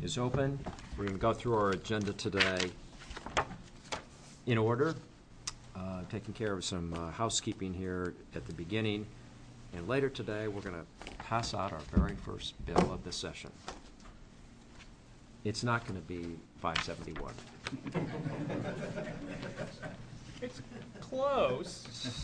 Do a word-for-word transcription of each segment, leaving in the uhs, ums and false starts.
is open. We're going to go through our agenda today in order, uh, taking care of some uh, housekeeping here at the beginning. And later today, we're going to pass out our very first bill of the session. It's not going to be five seventy-one. It's close.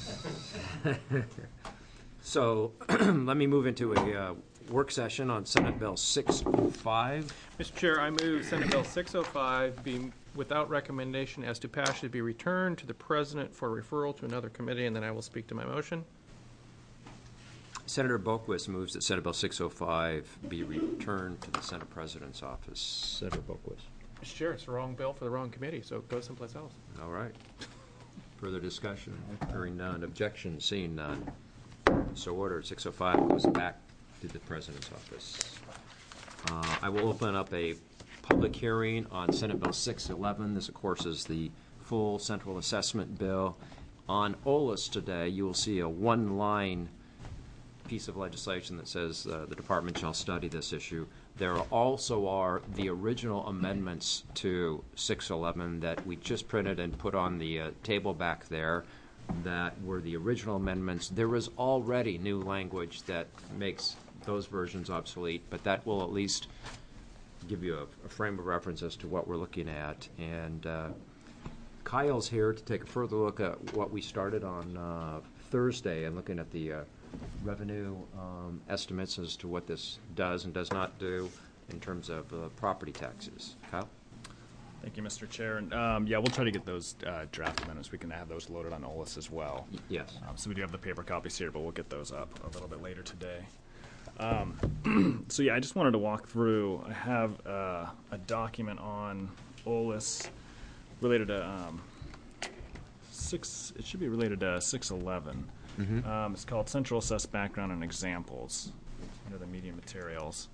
So let me move into a uh, work session on Senate Bill six oh five. Mister Chair, I move Senate Bill six oh five be without recommendation as to passage be returned to the President for referral to another committee, and then I will speak to my motion. Senator Boquist moves that Senate Bill six oh five be returned to the Senate President's office. Senator Boquist. Mister Chair, it's the wrong bill for the wrong committee, so go someplace else. All right. Further discussion? Hearing none. Objection? Seeing none. So ordered. six oh five goes back to the President's office. Uh, I will open up a public hearing on Senate Bill six eleven. This, of course, is the full central assessment bill. On O L A S today, you will see a one-line piece of legislation that says uh, the department shall study this issue. There also are the original amendments to six eleven that we just printed and put on the uh, table back there that were the original amendments. There is already new language that makes those versions obsolete, but that will at least give you a, a frame of reference as to what we're looking at. And uh, Kyle's here to take a further look at what we started on uh, Thursday and looking at the uh, revenue um, estimates as to what this does and does not do in terms of uh, property taxes. Kyle? Thank you, Mister Chair. And, um, yeah, we'll try to get those uh, draft amendments. We can have those loaded on O L A S as well. Y yes. Um, so we do have the paper copies here, but we'll get those up a little bit later today. Um, so, yeah, I just wanted to walk through. I have uh, a document on O L A S related to um, six. It should be related to six eleven. Mm-hmm. um, it's called Central Assessed Background and Examples under the media materials.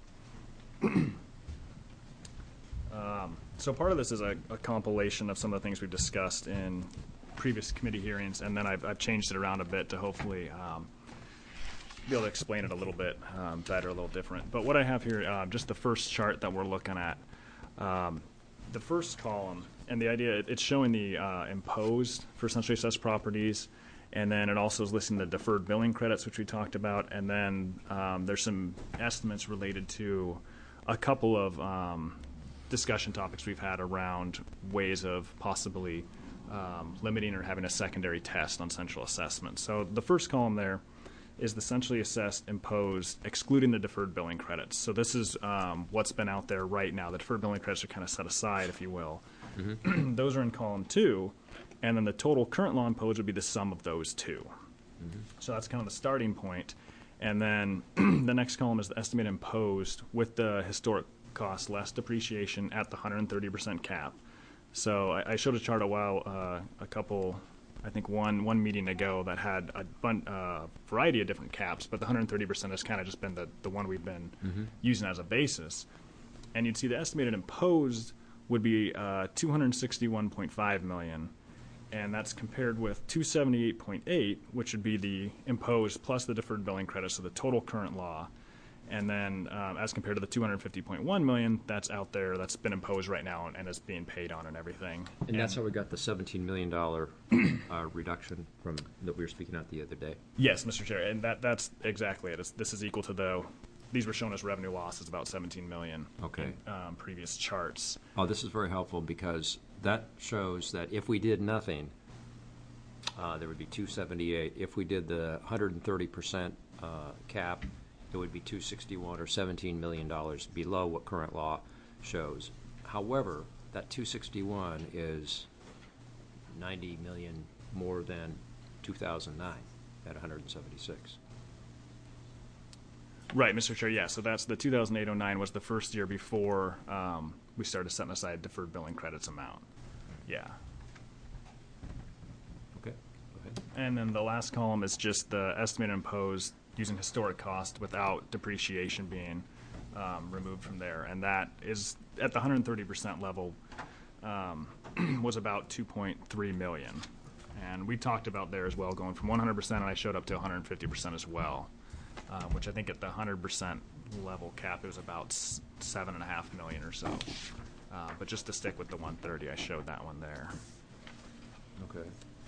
Um, so part of this is a, a compilation of some of the things we've discussed in previous committee hearings, and then I've, I've changed it around a bit to hopefully um, be able to explain it a little bit um, better, a little different. But what I have here, uh, just the first chart that we're looking at, um, the first column, and the idea, it's showing the uh, imposed for centrally assessed properties, and then it also is listing the deferred billing credits, which we talked about, and then um, there's some estimates related to a couple of um, discussion topics we've had around ways of possibly um, limiting or having a secondary test on central assessment. So the first column there is the centrally assessed imposed, excluding the deferred billing credits. So this is um, what's been out there right now. The deferred billing credits are kind of set aside, if you will. Mm-hmm. Those are in column two, and then the total current law imposed would be the sum of those two. Mm-hmm. So that's kind of the starting point. And then the next column is the estimated imposed with the historic cost less depreciation at the one hundred thirty percent cap. So I, I showed a chart a while, uh, a couple, I think one one meeting ago that had a bun, uh, variety of different caps, but the one hundred thirty percent has kind of just been the, the one we've been mm-hmm. using as a basis. And you'd see the estimated imposed would be uh, two hundred sixty-one point five million dollars, and that's compared with two hundred seventy-eight point eight, which would be the imposed plus the deferred billing credits, so the total current law. And then um, as compared to the two hundred fifty point one million dollars that's out there, that's been imposed right now and, and is being paid on and everything. And, and that's how we got the seventeen million dollars uh, reduction from that we were speaking about the other day. Yes, Mister Chair, and that, that's exactly it. It's, this is equal to the, these were shown as revenue losses, about seventeen million dollars okay. in um, previous charts. Oh, this is very helpful because that shows that if we did nothing, uh, there would be two hundred seventy-eight. If we did the one hundred thirty percent uh, cap, it would be two hundred sixty-one or seventeen million dollars below what current law shows. However, that two hundred sixty-one is ninety million dollars more than two thousand nine at one hundred seventy-six. Right, Mister Chair, yeah. So that's the two thousand eight oh nine was the first year before um, we started setting aside deferred billing credits amount. Yeah. Okay, go ahead. And then the last column is just the estimated imposed using historic cost without depreciation being um, removed from there. And that is at the one hundred thirty percent level um, was about two point three million dollars. And we talked about there as well going from one hundred percent, and I showed up to one hundred fifty percent as well, um, which I think at the one hundred percent level cap, it was about s- seven and a half million or so. Uh, but just to stick with the one thirty, I showed that one there. Okay.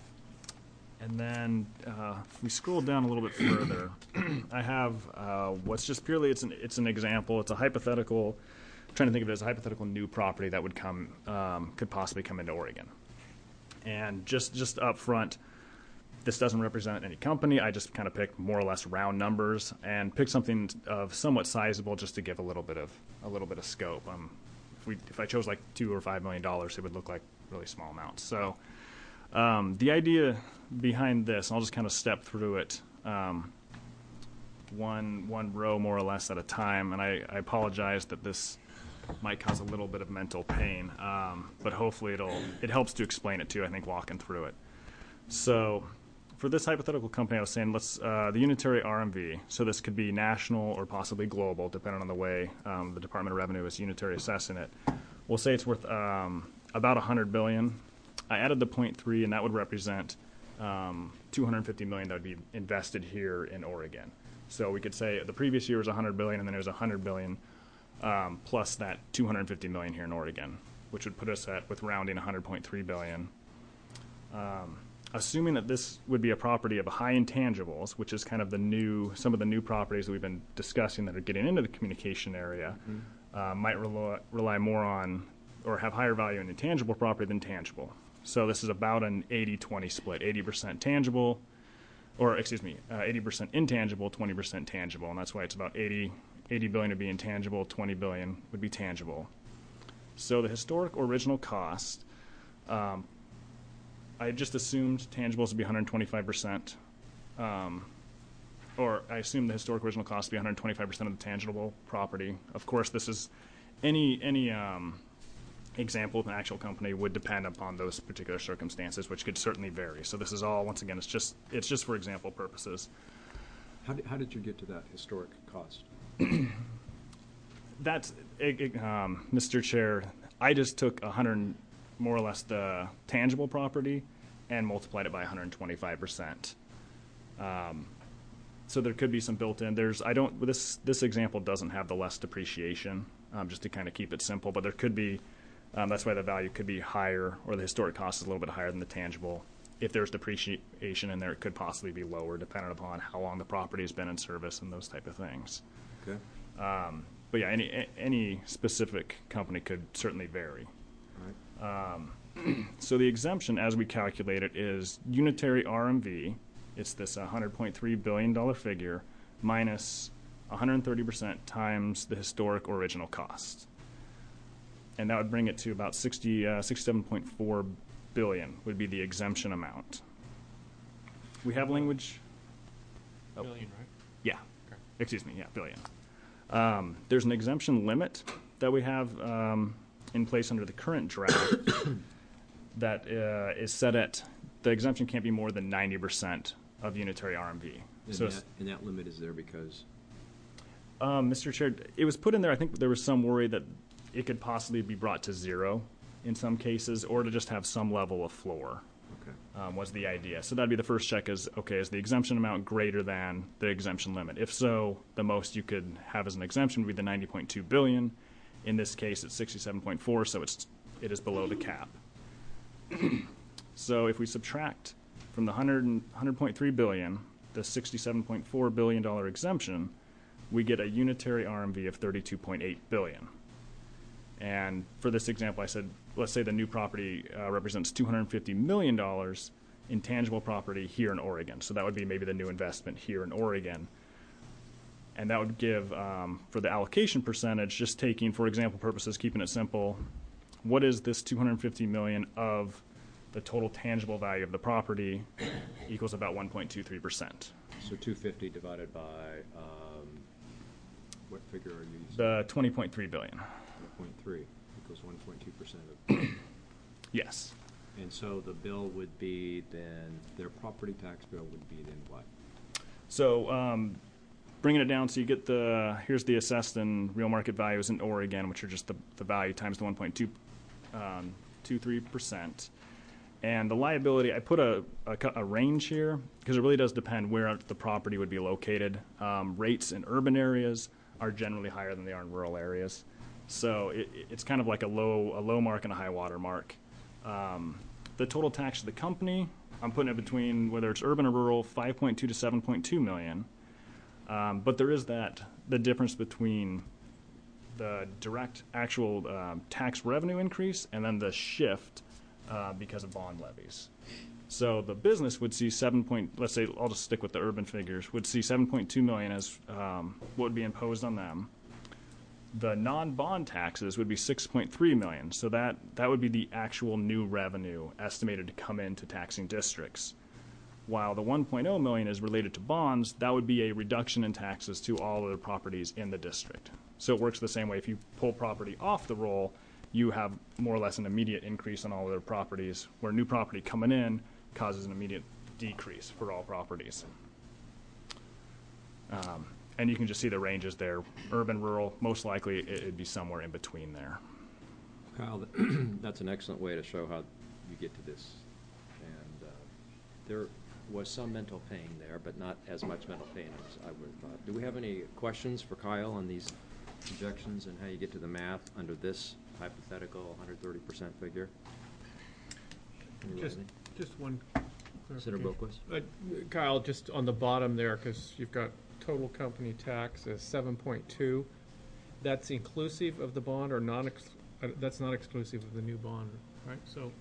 And then uh, if we scroll down a little bit further, I have uh, what's just purely, it's an, it's an example. It's a hypothetical, I'm trying to think of it as a hypothetical new property that would come, um, could possibly come into Oregon. And just, just up front, this doesn't represent any company. I just kind of picked more or less round numbers and picked something of somewhat sizable just to give a little bit of, a little bit of scope. Um, if we, if I chose like two or five million dollars, it would look like really small amounts. So um, the idea behind this, and I'll just kind of step through it um, one one row more or less at a time, and I, I apologize that this might cause a little bit of mental pain, um, but hopefully it'll it helps to explain it too, I think, walking through it. So for this hypothetical company, I was saying, let's uh, the unitary R M V, so this could be national or possibly global, depending on the way um, the Department of Revenue is unitary assessing it. We'll say it's worth um, about one hundred billion dollars. I added the point three, and that would represent um, two hundred fifty million dollars that would be invested here in Oregon. So we could say the previous year was one hundred billion dollars, and then it was one hundred billion dollars um, plus that two hundred fifty million dollars here in Oregon, which would put us at, with rounding, one hundred point three billion dollars. Um, assuming that this would be a property of high intangibles, which is kind of the new, some of the new properties that we've been discussing that are getting into the communication area, mm-hmm. uh, might rely, rely more on or have higher value in intangible property than tangible. So this is about an eighty twenty split, eighty percent tangible, or excuse me, uh, eighty percent intangible, twenty percent tangible, and that's why it's about eighty, eighty billion would be intangible, twenty billion would be tangible. So the historic original cost, um, I just assumed tangibles would be one hundred twenty-five percent, um, or I assumed the historic original cost would be one hundred twenty-five percent of the tangible property. Of course, this is any any um, example of an actual company would depend upon those particular circumstances, which could certainly vary. So this is all, once again, it's just it's just for example purposes. How did, how did you get to that historic cost? That's, it, it, um, Mister Chair, I just took one hundred, more or less the tangible property and multiplied it by one hundred twenty-five percent. Um, so there could be some built-in. There's, I don't, this, this example doesn't have the less depreciation, um, just to kind of keep it simple, but there could be, um, that's why the value could be higher, or the historic cost is a little bit higher than the tangible. If there's depreciation in there, it could possibly be lower, depending upon how long the property has been in service and those type of things. Okay. Um, but yeah, any any specific company could certainly vary. All right. Um, so the exemption, as we calculate it, is unitary R M V. It's this one hundred point three billion dollars figure minus one hundred thirty percent times the historic original cost. And that would bring it to about sixty, uh, sixty-seven point four billion dollars would be the exemption amount. We have language. Oh. Billion, right? Yeah. Okay. Excuse me. Yeah, billion. Um, there's an exemption limit that we have um, in place under the current draft that uh, is set at, the exemption can't be more than ninety percent of unitary R M V. And, So, that, and that limit is there because? um, Mister Chair, it was put in there, I think there was some worry that it could possibly be brought to zero in some cases, or to just have some level of floor. Okay. Um, was the idea. So that'd be the first check is, okay, is the exemption amount greater than the exemption limit? If so, the most you could have as an exemption would be the ninety point two billion dollars. In this case, it's sixty-seven point four, so it's, it is below the cap. So if we subtract from the one hundred, one hundred point three billion dollars, the sixty-seven point four billion dollars exemption, we get a unitary R M V of thirty-two point eight billion dollars. And for this example, I said, let's say the new property uh, represents two hundred fifty million dollars in tangible property here in Oregon. So that would be maybe the new investment here in Oregon. And that would give, um, for the allocation percentage, just taking, for example purposes, keeping it simple, what is this two hundred fifty million dollars of the total tangible value of the property equals about one point two three percent. So two hundred fifty divided by, um, what figure are you using? The twenty point three billion dollars. one point three equals one point two percent of. Yes. And so the bill would be then, their property tax bill would be then what? So um, bringing it down, so you get the, here's the assessed and real market values in Oregon, which are just the, the value times the one point two three percent. And the liability, I put a, a, a range here because it really does depend where the property would be located. Um, rates in urban areas are generally higher than they are in rural areas. So it, it's kind of like a low, a low mark and a high water mark. Um, the total tax to the company, I'm putting it between, whether it's urban or rural, five point two to seven point two million. Um, but there is that, the difference between the direct actual um, tax revenue increase and then the shift uh, because of bond levies. So the business would see seven point, let's say, I'll just stick with the urban figures, would see seven point two million as um, what would be imposed on them. The non-bond taxes would be six point three million. So that, that would be the actual new revenue estimated to come into taxing districts. While the one point oh million is related to bonds, that would be a reduction in taxes to all of the properties in the district. So it works the same way. If you pull property off the roll, you have more or less an immediate increase on all other properties, where new property coming in causes an immediate decrease for all properties. Um, and you can just see the ranges there. Urban, rural, most likely it, it'd be somewhere in between there. Kyle, that's an excellent way to show how you get to this. And uh, there was some mental pain there, but not as much mental pain as I would have thought. Do we have any questions for Kyle on these projections and how you get to the math under this hypothetical one hundred thirty percent figure? Anybody? Just, just one Senator clarification. Boquist? Uh, Kyle, just on the bottom there, because you've got total company tax as seven point two. That's inclusive of the bond or non, uh, that's not exclusive of the new bond, right? So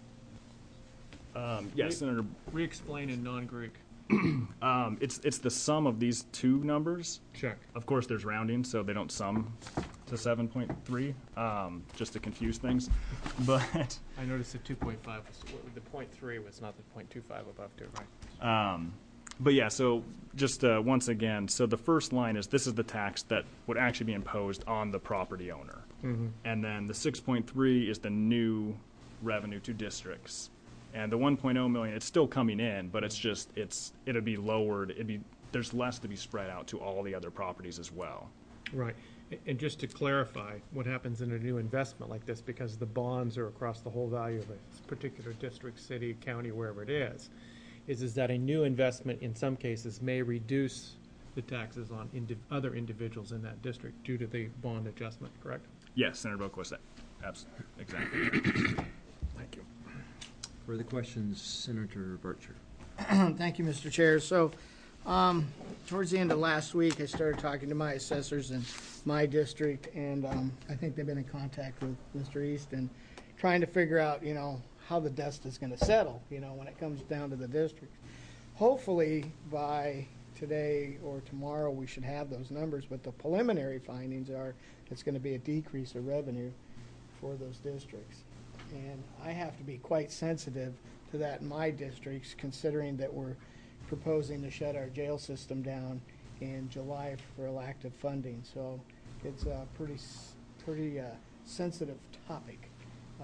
Um, yes, Re- Senator. re-explain in non-Greek. Um, it's it's the sum of these two numbers. Check. Of course, there's rounding, so they don't sum to seven point three, um, just to confuse things. But I noticed the two point five, was, the point three was not the point two five above too, right? um, but yeah, so just uh, once again, so the first line is this is the tax that would actually be imposed on the property owner, Mm-hmm. and then the six point three is the new revenue to districts. And the one point oh million, it's still coming in, but it's just, it's, it'll be lowered, it'd be, there's less to be spread out to all the other properties as well. Right. A- And just to clarify, what happens in a new investment like this, because the bonds are across the whole value of a particular district, city, county, wherever it is, is, is that a new investment in some cases may reduce the taxes on indi- other individuals in that district due to the bond adjustment, correct? Yes, Senator Boquist, absolutely, exactly. Thank you. Further questions, Senator Bircher? Thank you, Mister Chair. So, um, towards the end of last week, I started talking to my assessors in my district, and um, I think they've been in contact with Mister East and trying to figure out, you know, how the dust is going to settle, you know, when it comes down to the district. Hopefully, by today or tomorrow, we should have those numbers, but the preliminary findings are it's going to be a decrease of revenue for those districts. And I have to be quite sensitive to that in my districts, considering that we're proposing to shut our jail system down in July for lack of funding. So it's a pretty, s- pretty uh, sensitive topic, um,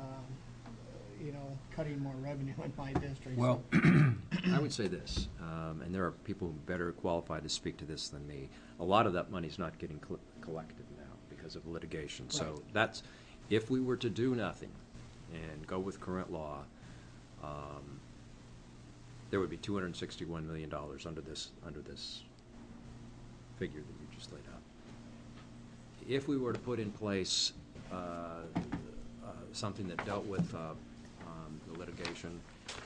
you know, cutting more revenue in my district. Well, I would say this, um, and there are people better qualified to speak to this than me. A lot of that money's not getting cl- collected now because of litigation. So Right. that's, if we were to do nothing and go with current law, um, there would be two hundred sixty-one million dollars under this, under this figure that you just laid out. If we were to put in place uh, uh, something that dealt with uh, um, the litigation,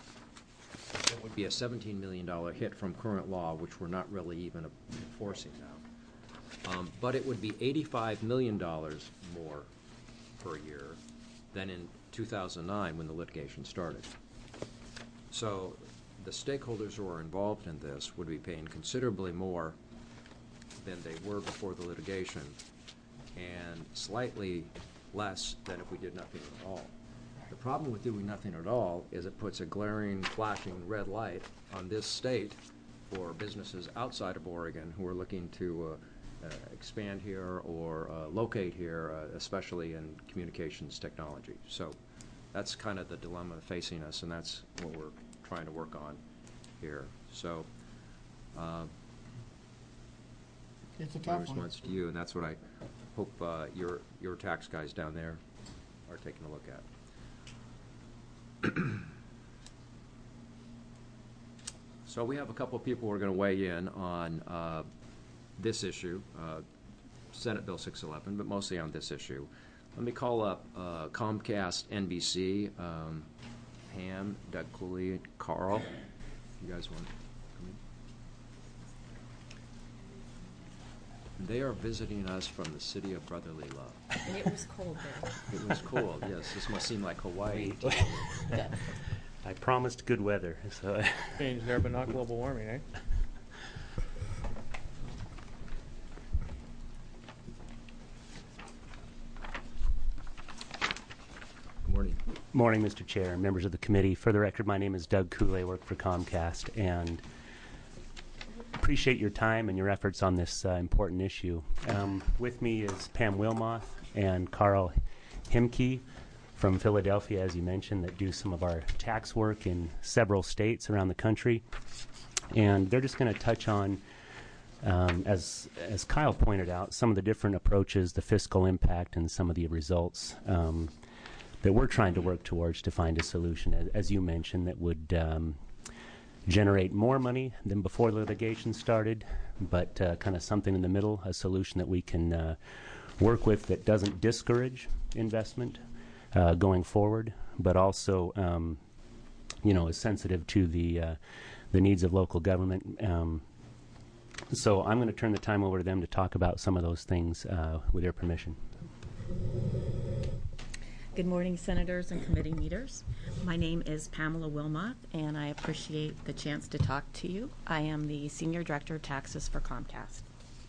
it would be a seventeen million dollars hit from current law, which we're not really even enforcing now. Um, But it would be eighty-five million dollars more per year than in two thousand nine when the litigation started. So the stakeholders who are involved in this would be paying considerably more than they were before the litigation, and slightly less than if we did nothing at all. The problem with doing nothing at all is it puts a glaring, flashing red light on this state for businesses outside of Oregon who are looking to uh, uh, expand here or uh, locate here, uh, especially in communications technology. So that's kind of the dilemma facing us, and that's what we're trying to work on here. So uh, It's a my tough one. response to you, and that's what I hope uh, your, your tax guys down there are taking a look at. So we have a couple of people who are going to weigh in on uh, this issue. Uh, Senate Bill six eleven, but mostly on this issue. Let me call up uh, Comcast N B C, um, Pam, Doug Cooley, and Carl. You guys want to come in? They are visiting us from the city of brotherly love. And it was cold there. It was cold, yes. This must seem like Hawaii. I promised good weather, so. Change there, but not global warming, eh? Good morning. Morning, Mister Chair, members of the committee. For the record, my name is Doug Cooley. I work for Comcast, and appreciate your time and your efforts on this uh, important issue. Um, with me is Pam Wilmoth and Carl Himke from Philadelphia, as you mentioned, that do some of our tax work in several states around the country. And they're just going to touch on, um, as, as Kyle pointed out, some of the different approaches, the fiscal impact, and some of the results um, that we're trying to work towards to find a solution, as, as you mentioned, that would um, generate more money than before litigation started, but uh, kind of something in the middle, a solution that we can uh, work with that doesn't discourage investment uh, going forward, but also, um, you know, is sensitive to the uh, the needs of local government. Um, so I'm going to turn the time over to them to talk about some of those things uh, with your permission. Good morning, senators and committee leaders. My name is Pamela Wilmoth, and I appreciate the chance to talk to you. I am the Senior Director of Taxes for Comcast.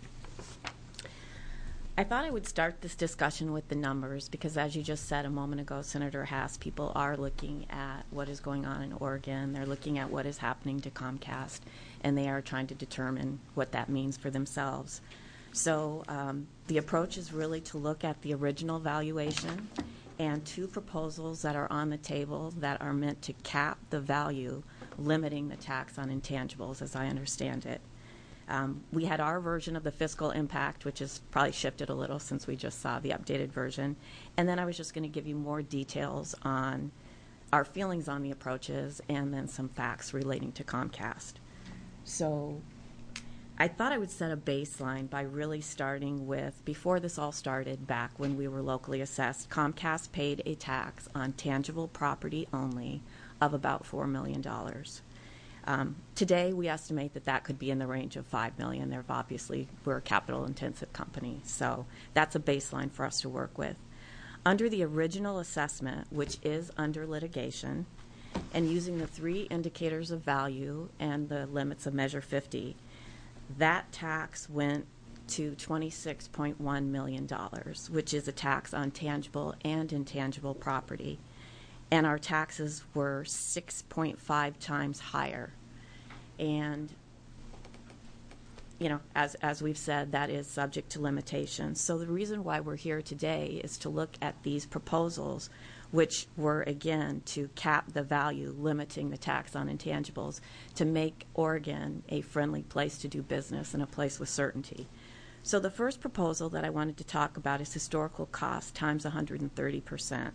I thought I would start this discussion with the numbers because, as you just said a moment ago, Senator Haas, people are looking at what is going on in Oregon. They're looking at what is happening to Comcast, and they are trying to determine what that means for themselves. So um, the approach is really to look at the original valuation and two proposals that are on the table that are meant to cap the value, limiting the tax on intangibles, as I understand it. Um, we had our version of the fiscal impact, which has probably shifted a little since we just saw the updated version. And then I was just going to give you more details on our feelings on the approaches and then some facts relating to Comcast. So I thought I would set a baseline by really starting with, before this all started, back when we were locally assessed, Comcast paid a tax on tangible property only of about four million dollars. Um, today, we estimate that that could be in the range of five million dollars. They're obviously, we're a capital-intensive company, so that's a baseline for us to work with. Under the original assessment, which is under litigation, and using the three indicators of value and the limits of Measure fifty, that tax went to twenty-six point one million dollars, which is a tax on tangible and intangible property. And our taxes were six point five times higher. And, you know, as, as we've said, that is subject to limitations. So the reason why we're here today is to look at these proposals, which were, again, to cap the value, limiting the tax on intangibles, to make Oregon a friendly place to do business and a place with certainty. So the first proposal that I wanted to talk about is historical cost times one hundred thirty percent.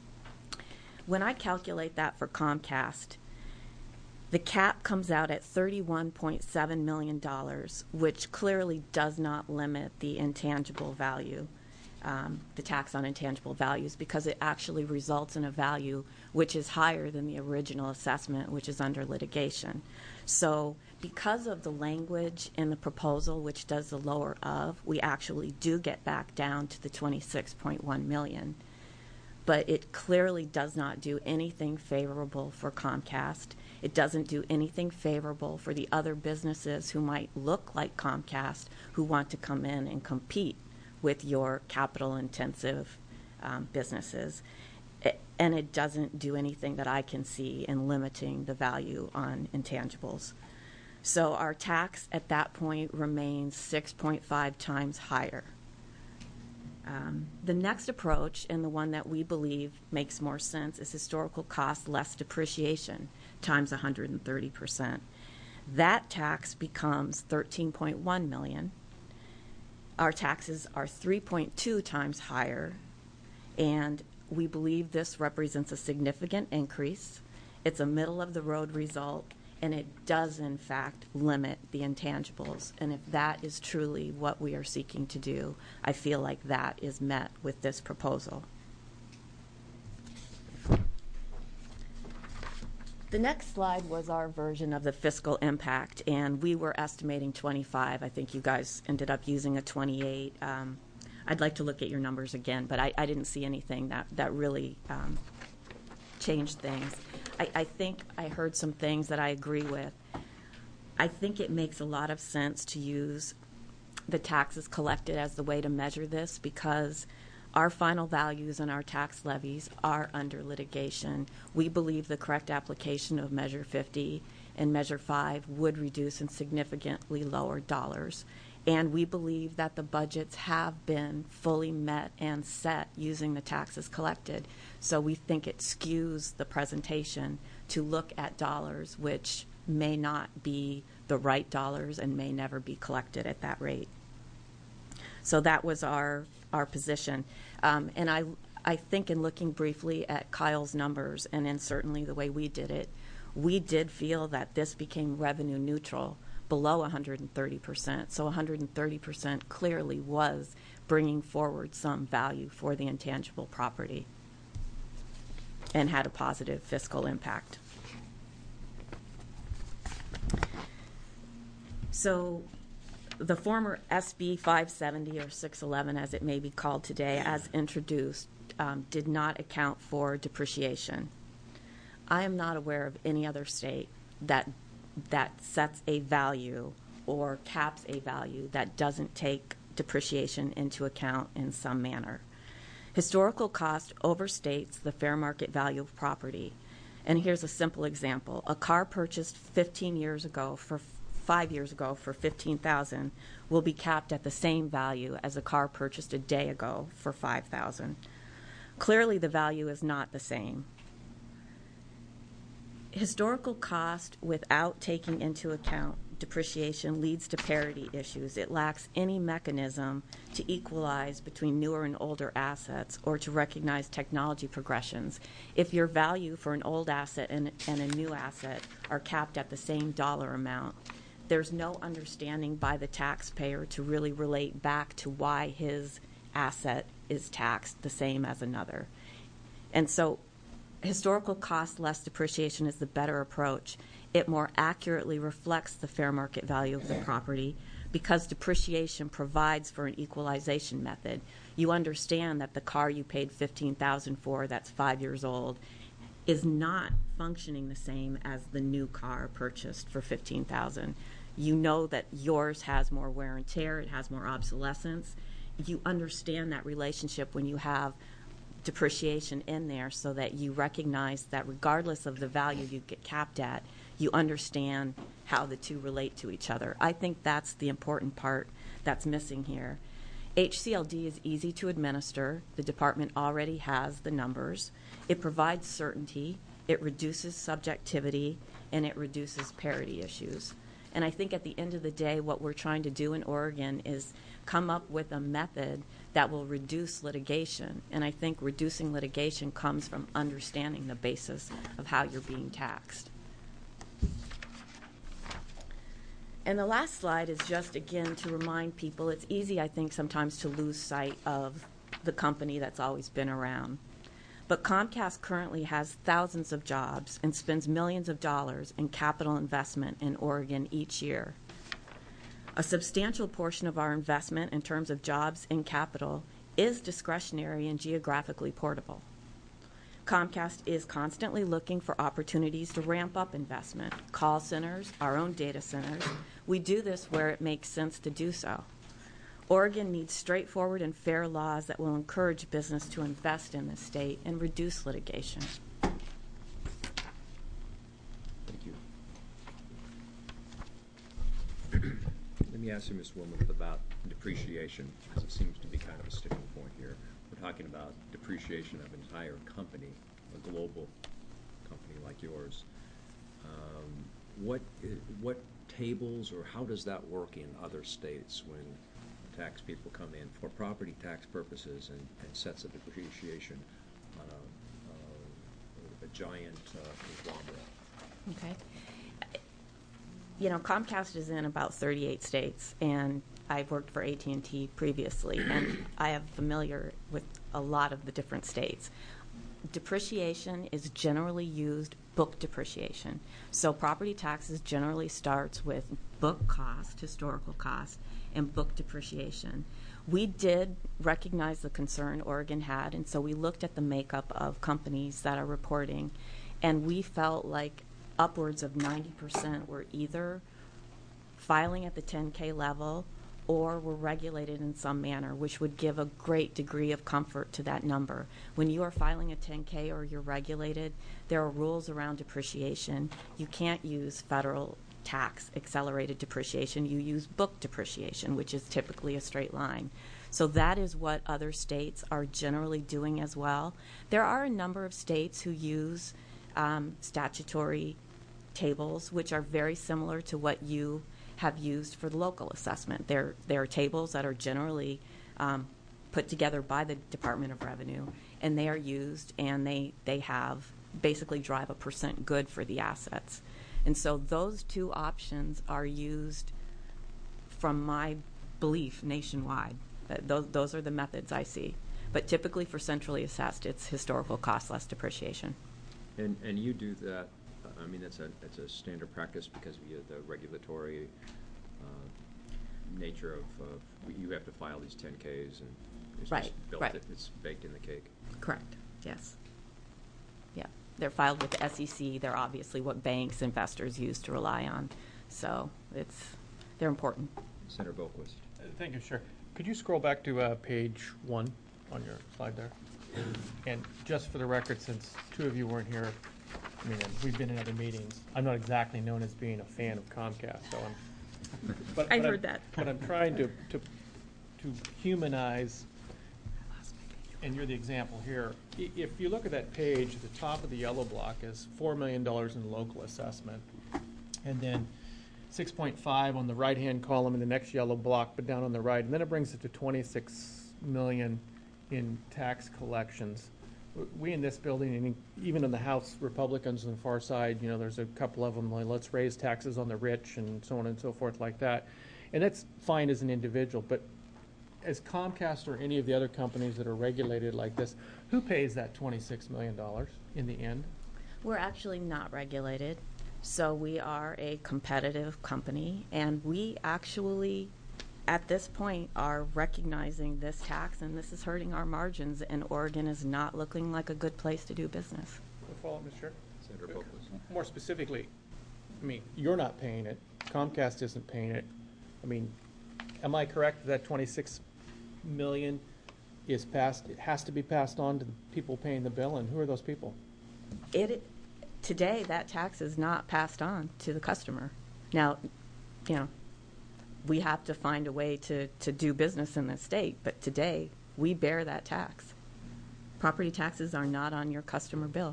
When I calculate that for Comcast, the cap comes out at thirty-one point seven million dollars, which clearly does not limit the intangible value. Um, the tax on intangible values, because it actually results in a value which is higher than the original assessment, which is under litigation. So because of the language in the proposal, which does the lower of, we actually do get back down to the twenty-six point one million dollars. But it clearly does not do anything favorable for Comcast. It doesn't do anything favorable for the other businesses who might look like Comcast, who want to come in and compete with your capital-intensive um, businesses. It, and it doesn't do anything that I can see in limiting the value on intangibles. So our tax at that point remains six point five times higher. Um, the next approach, and the one that we believe makes more sense, is historical cost less depreciation times one hundred thirty percent. That tax becomes thirteen point one million dollars. Our taxes are three point two times higher, and we believe this represents a significant increase. It's a middle-of-the-road result, and it does, in fact, limit the intangibles. And if that is truly what we are seeking to do, I feel like that is met with this proposal. The next slide was our version of the fiscal impact, and we were estimating twenty-five. I think you guys ended up using a twenty-eight. Um, I'd like to look at your numbers again, but I, I didn't see anything that, that really um, changed things. I, I think I heard some things that I agree with. I think it makes a lot of sense to use the taxes collected as the way to measure this, because our final values and our tax levies are under litigation. We believe the correct application of Measure fifty and Measure five would reduce and significantly lower dollars. And we believe that the budgets have been fully met and set using the taxes collected. So we think it skews the presentation to look at dollars which may not be the right dollars and may never be collected at that rate. So that was our our position. Um, and I, I think in looking briefly at Kyle's numbers, and in certainly the way we did it, we did feel that this became revenue neutral below one hundred thirty percent. So one hundred thirty percent clearly was bringing forward some value for the intangible property and had a positive fiscal impact. So the former S B five seventy, or six eleven as it may be called today, as introduced, um, did not account for depreciation. I am not aware of any other state that that sets a value or caps a value that doesn't take depreciation into account in some manner. Historical cost overstates the fair market value of property. And here's a simple example. A car purchased fifteen years ago for five years ago for fifteen thousand dollars will be capped at the same value as a car purchased a day ago for five thousand dollars. Clearly the value is not the same. Historical cost without taking into account depreciation leads to parity issues. It lacks any mechanism to equalize between newer and older assets or to recognize technology progressions. If your value for an old asset and, and a new asset are capped at the same dollar amount, there's no understanding by the taxpayer to really relate back to why his asset is taxed the same as another. And so historical cost less depreciation is the better approach. It more accurately reflects the fair market value of the property because depreciation provides for an equalization method. You understand that the car you paid fifteen thousand dollars for that's five years old is not functioning the same as the new car purchased for fifteen thousand dollars. You know that yours has more wear and tear, it has more obsolescence. You understand that relationship when you have depreciation in there so that you recognize that regardless of the value you get capped at, you understand how the two relate to each other. I think that's the important part that's missing here. H C L D is easy to administer. The department already has the numbers. It provides certainty, it reduces subjectivity, and it reduces parity issues. And I think at the end of the day, what we're trying to do in Oregon is come up with a method that will reduce litigation. And I think reducing litigation comes from understanding the basis of how you're being taxed. And the last slide is just, again, to remind people, it's easy, I think, sometimes to lose sight of the company that's always been around. But Comcast currently has thousands of jobs and spends millions of dollars in capital investment in Oregon each year. A substantial portion of our investment in terms of jobs and capital is discretionary and geographically portable. Comcast is constantly looking for opportunities to ramp up investment, call centers, our own data centers. We do this where it makes sense to do so. Oregon needs straightforward and fair laws that will encourage business to invest in the state and reduce litigation. Thank you. Let me ask you, Miz Wilmoth, about depreciation, because it seems to be kind of a sticking point here. We're talking about depreciation of an entire company, a global company like yours. Um, what i- what tables or how does that work in other states when tax people come in for property tax purposes and, and sets of depreciation on a, a, a giant uh, conglomerate? Okay. you know, Comcast is in about thirty-eight states, and I've worked for A T and T previously, and I am familiar with a lot of the different states. Depreciation is generally used book depreciation. So property taxes generally starts with book cost, historical cost, and book depreciation. We did recognize the concern Oregon had, and so we looked at the makeup of companies that are reporting, and we felt like upwards of ninety percent were either filing at the ten K level or were regulated in some manner, which would give a great degree of comfort to that number. When you are filing a ten K or you're regulated, there are rules around depreciation. You can't use federal tax accelerated depreciation. You use book depreciation, which is typically a straight line. So that is what other states are generally doing as well. There are a number of states who use um, statutory tables, which are very similar to what you have used for the local assessment. There, there are tables that are generally um, put together by the Department of Revenue, and they are used, and they, they have basically drive a percent good for the assets. And so those two options are used, from my belief, nationwide. Uh, those, those are the methods I see. But typically for centrally assessed, it's historical cost less depreciation. And, and you do that, I mean, that's a, that's a standard practice because of the regulatory uh, nature of, of, you have to file these ten Ks and it's Right, just built, right. it- it's baked in the cake. Correct, yes. Yeah, they're filed with the S E C. They're obviously what banks, investors use to rely on. So it's, they're important. Senator Boquist. Uh, Thank you, Chair. Could you scroll back to uh, page one on your slide there? And just for the record, since two of you weren't here, I mean, and we've been in other meetings, I'm not exactly known as being a fan of Comcast, so I'm. But, I but heard I'm- that. But I'm trying to, to, to humanize, and you're the example here. I- If you look at that page, the top of the yellow block is four million dollars in local assessment. And then six point five on the right-hand column in the next yellow block, but down on the right. And then it brings it to twenty-six million in tax collections. W- We in this building, and even in the House Republicans on the far side, you know, there's a couple of them, like, let's raise taxes on the rich and so on and so forth like that. And that's fine as an individual, but as Comcast or any of the other companies that are regulated like this, who pays that twenty-six million dollars in the end? We're actually not regulated, so we are a competitive company, and we actually, at this point, are recognizing this tax, and this is hurting our margins, and Oregon is not looking like a good place to do business. Follow up, Mister Chair? Senator Boquist. More specifically, I mean, you're not paying it, Comcast isn't paying it. I mean, am I correct that twenty-six million is passed, it has to be passed on to the people paying the bill, and who are those people? It, today, that tax is not passed on to the customer. Now, you know, we have to find a way to, to do business in this state, but today, we bear that tax. Property taxes are not on your customer bill.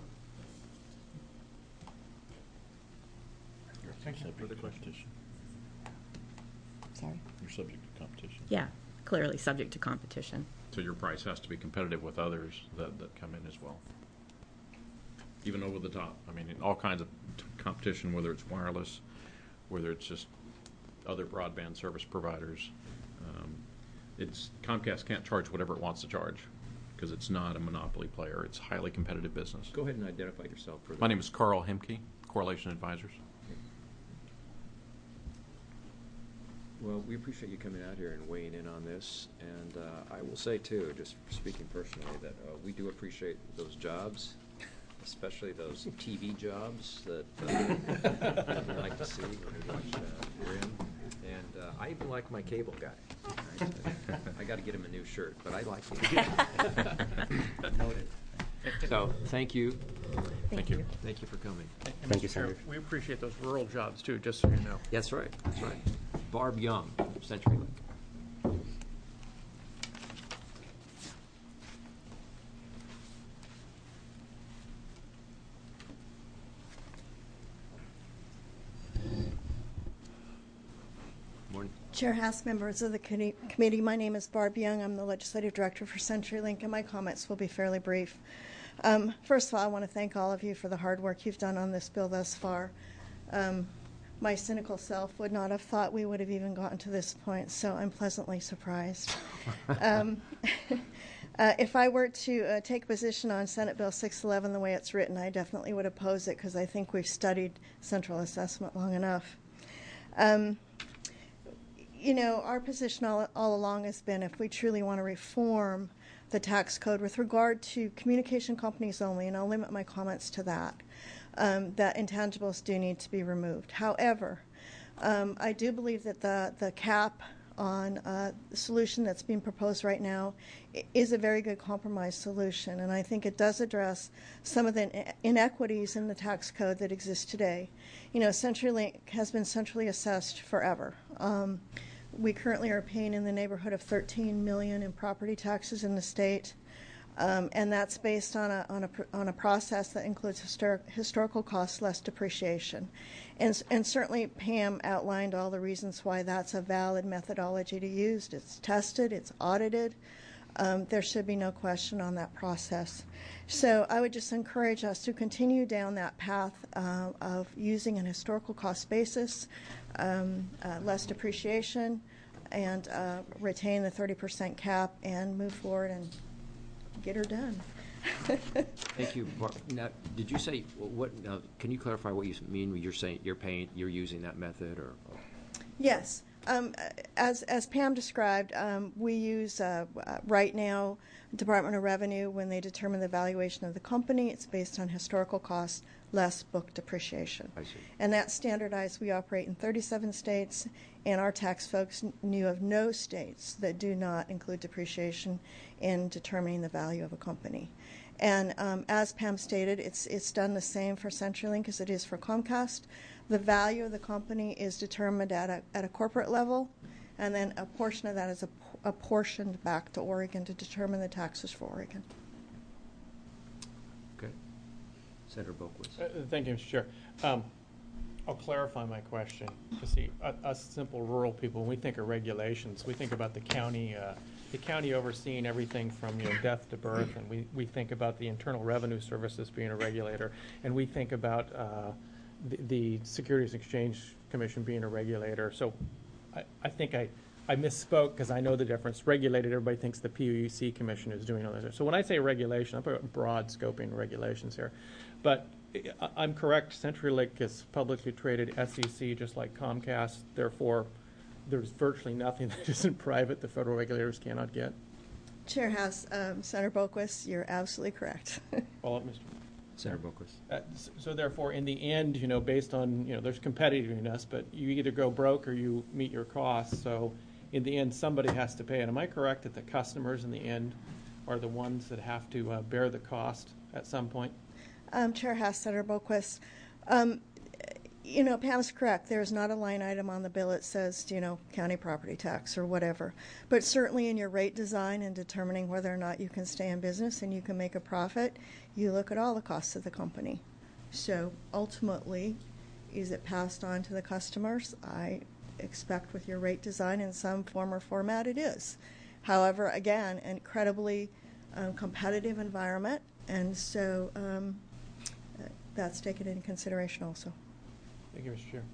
Thank you. Further competition. Sorry? You're subject to competition. Yeah, clearly subject to competition. So your price has to be competitive with others that, that come in as well. Even over the top. I mean, in all kinds of t- competition, whether it's wireless, whether it's just other broadband service providers. Um, it's Comcast can't charge whatever it wants to charge because it's not a monopoly player. It's highly competitive business. Go ahead and identify yourself for the. My name is Carl Hemke, Correlation Advisors. Well, we appreciate you coming out here and weighing in on this, and uh, I will say too, just speaking personally, that uh, we do appreciate those jobs, especially those T V jobs that uh, we like to see when we watch uh, Grimm. And uh, I even like my cable guy. Right? I got to get him a new shirt, but I like him. Noted. So, thank you. Thank you. Thank you for coming. And Thank you, Mister Chair, Senator. we appreciate those rural jobs too, just so you know. That's right, that's right. Barb Young, CenturyLink. Morning. Chair House, members of the committee- committee, my name is Barb Young. I'm the Legislative Director for CenturyLink, and my comments will be fairly brief. Um, first of all, I want to thank all of you for the hard work you've done on this bill thus far. Um, my cynical self would not have thought we would have even gotten to this point, so I'm pleasantly surprised. um, uh, if I were to uh, take a position on Senate Bill six eleven the way it's written, I definitely would oppose it because I think we've studied central assessment long enough. Um, you know, our position all, all along has been if we truly want to reform the tax code with regard to communication companies only, and I'll limit my comments to that, um, that intangibles do need to be removed. However, um, I do believe that the, the cap on uh, the solution that's being proposed right now is a very good compromise solution, and I think it does address some of the inequities in the tax code that exist today. You know, CenturyLink has been centrally assessed forever. Um, we currently are paying in the neighborhood of thirteen million dollars in property taxes in the state, um, and that's based on a, on a on a process that includes historic, historical costs less depreciation. And, and certainly Pam outlined all the reasons why that's a valid methodology to use. It's tested, it's audited. Um, there should be no question on that process. So I would just encourage us to continue down that path uh, of using an historical cost basis, um, uh, less depreciation, and uh, retain the thirty percent cap and move forward and get her done. Thank you. Bar- Now, did you say what? Now, can you clarify what you mean when you're saying you're paying, you're using that method, or? Yes. Um, as, as Pam described, um, we use uh, uh, right now Department of Revenue when they determine the valuation of the company. It's based on historical costs less book depreciation. I see. And that's standardized. We operate in thirty-seven states, and our tax folks knew of no states that do not include depreciation in determining the value of a company. And um, as Pam stated, it's it's done the same for CenturyLink as it is for Comcast. The value of the company is determined at a, at a corporate level, and then a portion of that is apportioned back to Oregon to determine the taxes for Oregon. Okay. Senator Boquist. Uh, Thank you, Mister Chair. Um, I'll clarify my question. You see, uh, us simple rural people, when we think of regulations, we think about the county, uh, the county overseeing everything from, you know, death to birth, and we, we think about the Internal Revenue Services being a regulator, and we think about uh, the, the Securities and Exchange Commission being a regulator. So I, I think I, I misspoke because I know the difference. Regulated, everybody thinks the P U C Commission is doing all this. So when I say regulation, I'm talking about broad scoping regulations here. But I- I'm correct, CenturyLink is publicly traded S E C just like Comcast. Therefore, there's virtually nothing that isn't private the federal regulators cannot get. Chair House, um, Senator Boquist, you're absolutely correct. Follow up, Mister Senator Boquist. Uh, s- so therefore, in the end, you know, based on, you know, there's competitiveness, but you either go broke or you meet your costs. So in the end, somebody has to pay. And am I correct that the customers in the end are the ones that have to uh, bear the cost at some point? Um, Chair House, Senator Boquist, um, you know, Pam's correct. There's not a line item on the bill that says, you know, county property tax or whatever. But certainly in your rate design and determining whether or not you can stay in business and you can make a profit, you look at all the costs of the company. So ultimately, is it passed on to the customers? I expect with your rate design in some form or format it is. However, again, an incredibly um, competitive environment, and so um, uh, that's taken into consideration also. Thank you, Mister Chair.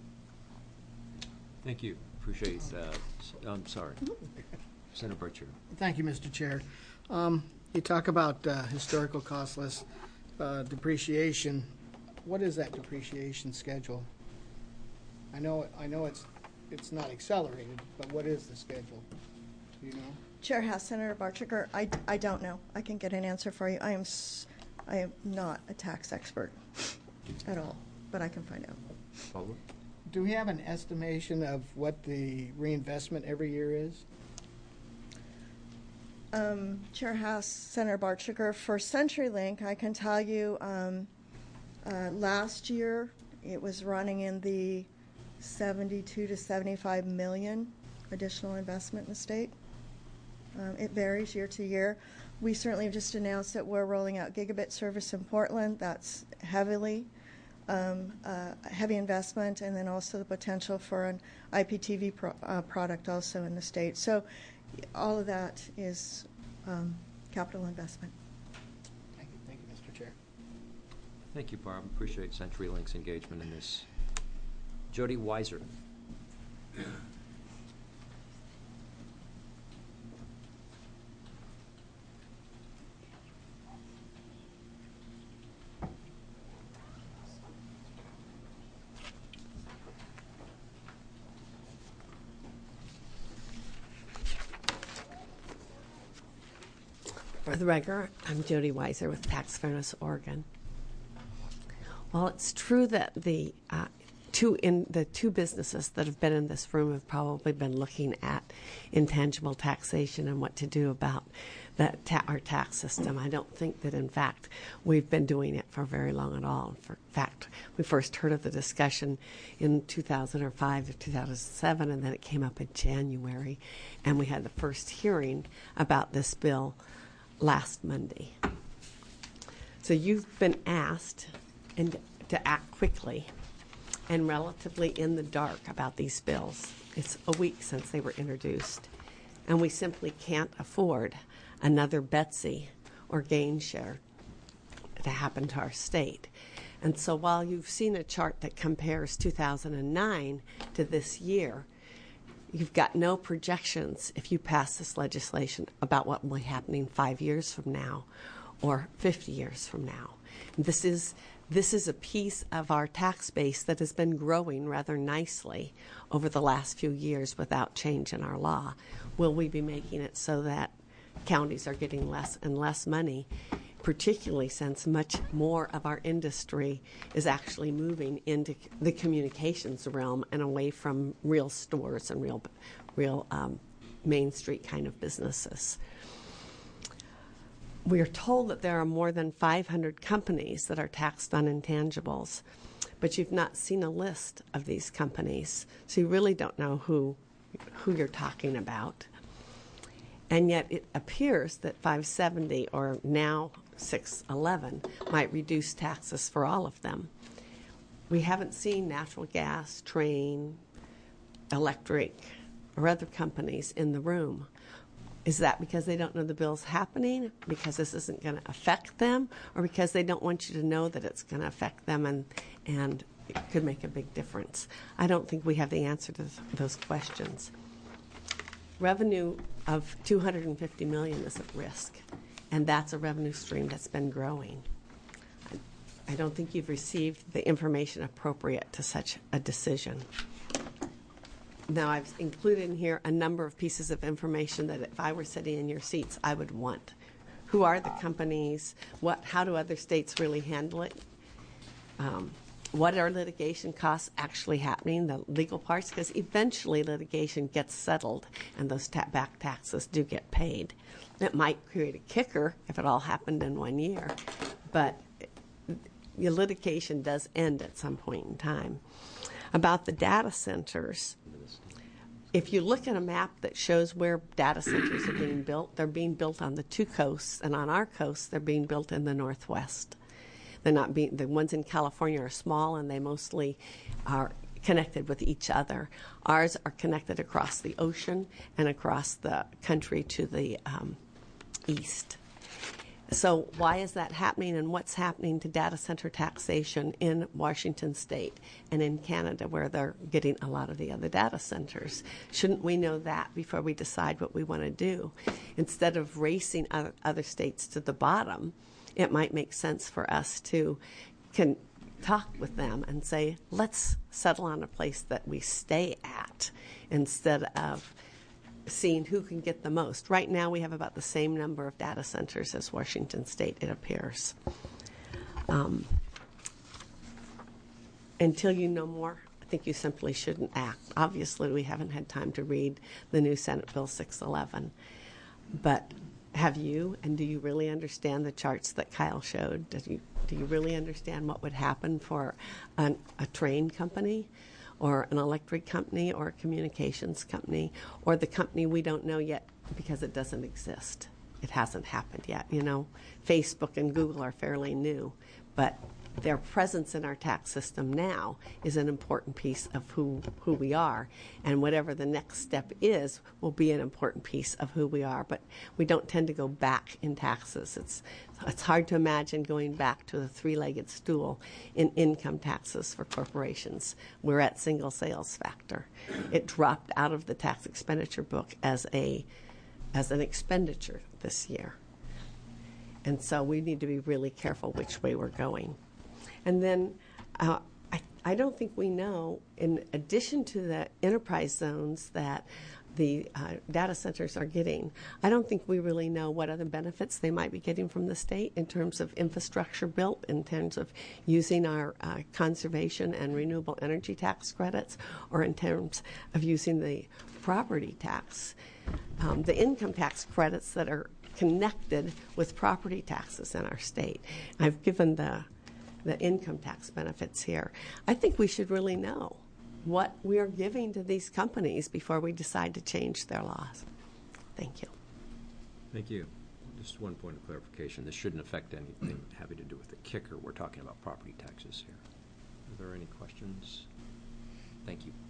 Thank you. Appreciate that. I'm sorry. Senator Burchett. Thank you, Mister Chair. Um, you talk about uh, historical costless uh, depreciation. What is that depreciation schedule? I know, I know it's it's not accelerated, but what is the schedule? Do you know? Chair House, Senator Barchiker, I, I don't know. I can get an answer for you. I am s- I am not a tax expert at all, but I can find out. Follow-up? Do we have an estimation of what the reinvestment every year is? Um, Chair House, Senator Barchiker, for CenturyLink, I can tell you um, uh, last year it was running in the seventy-two to seventy-five million additional investment in the state. Um, it varies year to year. We certainly have just announced that we're rolling out gigabit service in Portland. That's heavily um, uh, heavy investment, and then also the potential for an I P T V pro- uh, product also in the state. So all of that is um, capital investment. Thank you, thank you, Mister Chair. Thank you, Barb. Appreciate CenturyLink's engagement in this Jody Weiser. For the record, I'm Jody Weiser with Tax Fairness Oregon. While it's true that the uh, two in the two businesses that have been in this room have probably been looking at intangible taxation and what to do about that ta- our tax system, I don't think that in fact we've been doing it for very long at all. For fact, we first heard of the discussion in two thousand five or two thousand seven, and then it came up in January, and we had the first hearing about this bill last Monday. So you've been asked and to act quickly and relatively in the dark about these bills. It's a week since they were introduced, and we simply can't afford another Betsy or gain share to happen to our state. And so while you've seen a chart that compares two thousand nine to this year, you've got no projections if you pass this legislation about what will be happening five years from now or fifty years from now. This is this is a piece of our tax base that has been growing rather nicely over the last few years without change in our law. Will we be making it so that counties are getting less and less money, particularly since much more of our industry is actually moving into the communications realm and away from real stores and real, real um, Main Street kind of businesses? We are told that there are more than five hundred companies that are taxed on intangibles, but you've not seen a list of these companies, so you really don't know who, who you're talking about. And yet it appears that five seventy, or now six eleven, might reduce taxes for all of them. We haven't seen natural gas, train, electric, or other companies in the room. Is that because they don't know the bill's happening, because this isn't going to affect them, or because they don't want you to know that it's going to affect them and, and it could make a big difference? I don't think we have the answer to th- those questions. Revenue of two hundred fifty million dollars is at risk, and that's a revenue stream that's been growing. I don't think you've received the information appropriate to such a decision. Now, I've included in here a number of pieces of information that if I were sitting in your seats, I would want. Who are the companies? What? How do other states really handle it? Um, what are litigation costs actually happening, the legal parts? Because eventually litigation gets settled and those ta- back taxes do get paid. It might create a kicker if it all happened in one year, but your litigation does end at some point in time. About the data centers, if you look at a map that shows where data centers are being built, they're being built on the two coasts, and on our coast, they're being built in the Northwest. They're not being, the ones in California are small, and they mostly are connected with each other. Ours are connected across the ocean and across the country to the um, east. So why is that happening, and what's happening to data center taxation in Washington State and in Canada, where they're getting a lot of the other data centers? Shouldn't we know that before we decide what we want to do? Instead of racing other, other states to the bottom, it might make sense for us to can talk with them and say, let's settle on a place that we stay at instead of seeing who can get the most. Right now we have about the same number of data centers as Washington State, it appears. Um, until you know more, I think you simply shouldn't act. Obviously, we haven't had time to read the new Senate Bill six eleven. But have you, and do you really understand the charts that Kyle showed? Do you, do you really understand what would happen for an, a train company, or an electric company, or a communications company, or the company we don't know yet because it doesn't exist? It hasn't happened yet. You know, Facebook and Google are fairly new, but their presence in our tax system now is an important piece of who, who we are. And whatever the next step is will be an important piece of who we are. But we don't tend to go back in taxes. It's, it's hard to imagine going back to the three-legged stool in income taxes for corporations. We're at single sales factor. It dropped out of the tax expenditure book as a as an expenditure this year. And so we need to be really careful which way we're going. And then uh, I, I don't think we know, in addition to the enterprise zones that the uh, data centers are getting, I don't think we really know what other benefits they might be getting from the state in terms of infrastructure built, in terms of using our uh, conservation and renewable energy tax credits, or in terms of using the property tax, um, the income tax credits that are connected with property taxes in our state. I've given the the income tax benefits here. I think we should really know what we are giving to these companies before we decide to change their laws. Thank you. Thank you. Just one point of clarification. This shouldn't affect anything having to do with the kicker. We're talking about property taxes here. Are there any questions? Thank you.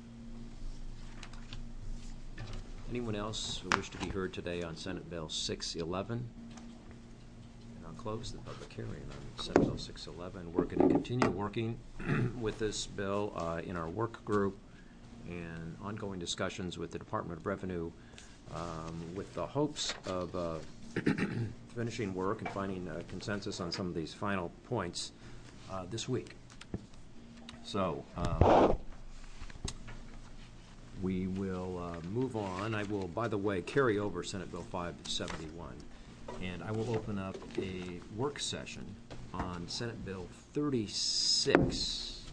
Anyone else who wish to be heard today on Senate Bill six eleven? And I'll close the public hearing on Senate Bill six eleven. We're going to continue working with this bill uh, in our work group and ongoing discussions with the Department of Revenue um, with the hopes of uh, finishing work and finding a consensus on some of these final points uh, this week. So, um, we will uh, move on. I will, by the way, carry over Senate Bill five seventy-one, and I will open up a work session on Senate Bill thirty-six.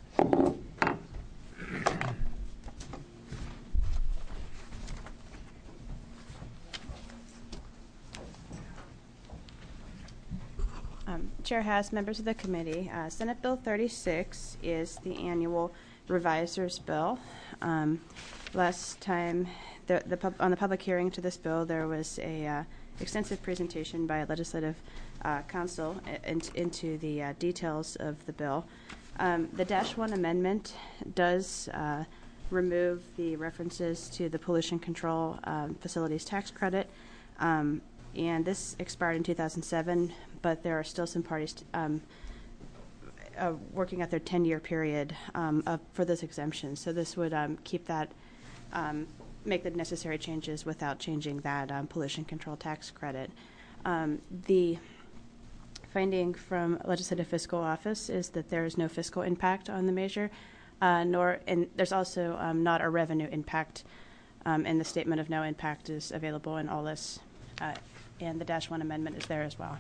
Um, Chair Haas, members of the committee, uh, Senate Bill thirty-six is the annual reviser's bill. Um, last time, the, the pub, on the public hearing to this bill, there was a uh, extensive presentation by a legislative uh, council in, into the uh, details of the bill. Um, the Dash One amendment does uh, remove the references to the pollution control um, facilities tax credit, um, and this expired in two thousand seven. But there are still some parties um, uh, working at their ten-year period um, of, for this exemption. So this would um, keep that, um, make the necessary changes without changing that um, pollution control tax credit. Um, the finding from Legislative Fiscal Office is that there is no fiscal impact on the measure, uh, nor and there's also um, not a revenue impact, um, and the statement of no impact is available in all this, uh, and the Dash One amendment is there as well.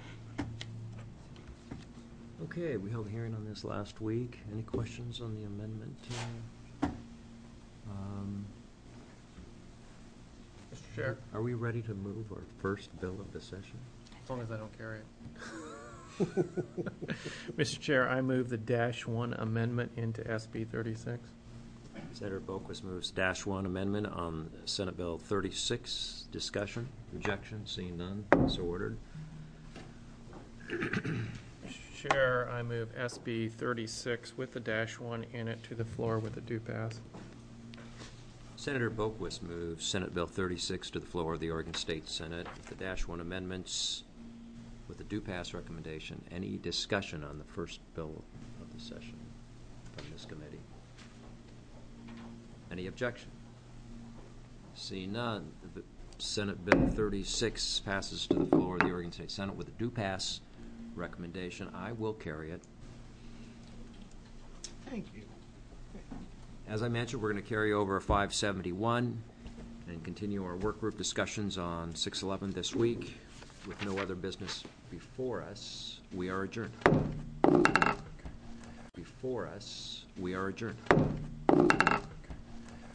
Okay, we held a hearing on this last week. Any questions on the amendment? Uh, um, Mister Chair, Are we ready to move our first bill of the session? as long as I don't carry it. Mister Chair, I move the Dash One amendment into S B thirty-six. Senator Boquist moves Dash One amendment on Senate Bill thirty-six. Discussion, rejection, seeing none, so ordered. Mister Chair, I move S B thirty-six with the Dash One in it to the floor with a do pass. Senator Boquist moves Senate Bill thirty-six to the floor of the Oregon State Senate with the Dash One amendments with the do pass recommendation. Any discussion on the first bill of the session from this committee? Any objection? Seeing none, the Senate Bill thirty-six passes to the floor of the Oregon State Senate with a do pass recommendation. I will carry it. Thank you. As I mentioned, we're going to carry over five seventy-one and continue our work group discussions on six eleven this week. With no other business before us, we are adjourned. Before us, we are adjourned.